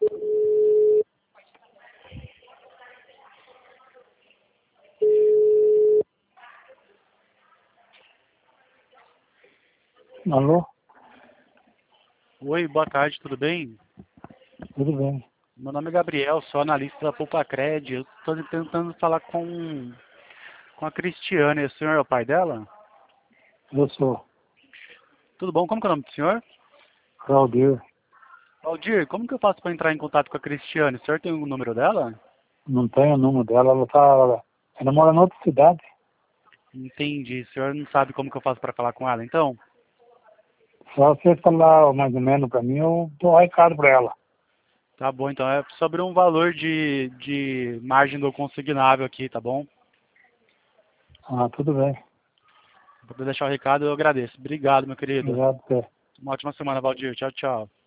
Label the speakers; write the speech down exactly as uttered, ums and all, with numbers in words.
Speaker 1: Alô?
Speaker 2: Oi, boa tarde, tudo bem?
Speaker 1: Tudo bem.
Speaker 2: Meu nome é Gabriel, sou analista da Poupa-Cred. Eu estou tentando falar com, com a Cristiane. O senhor é o pai dela?
Speaker 1: Eu sou
Speaker 2: Tudo bom? Como que é o nome do senhor?
Speaker 1: Claudir.
Speaker 2: Aldir, como que eu faço para entrar em contato com a Cristiane? O senhor tem o número dela?
Speaker 1: Não tenho o número dela, ela tá. Ela mora em outra cidade.
Speaker 2: Entendi. O senhor não sabe como que eu faço para falar com ela, então?
Speaker 1: Só você falar mais ou menos pra mim, eu dou um recado pra ela.
Speaker 2: Tá bom, então é sobre um valor de, de margem do consignável aqui, tá bom?
Speaker 1: Ah, tudo bem.
Speaker 2: Para deixar o recado, eu agradeço. Obrigado, meu querido.
Speaker 1: Obrigado, Pé.
Speaker 2: Uma ótima semana, Valdir. Tchau, tchau.